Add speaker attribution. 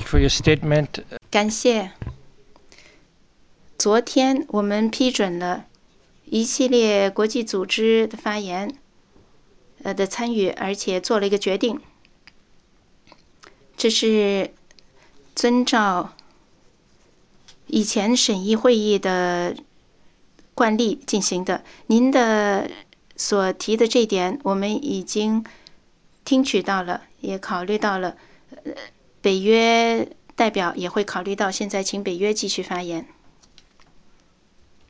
Speaker 1: for your statement.
Speaker 2: 感谢。昨天我们批准了一系列国际组织的发言的参与，而且做了一个决定。这是遵照以前审议会议的惯例进行的。您的所提的这点，我们已经听取到了，也考虑到了。北约代表也会考虑到。现在，请北约继续发言。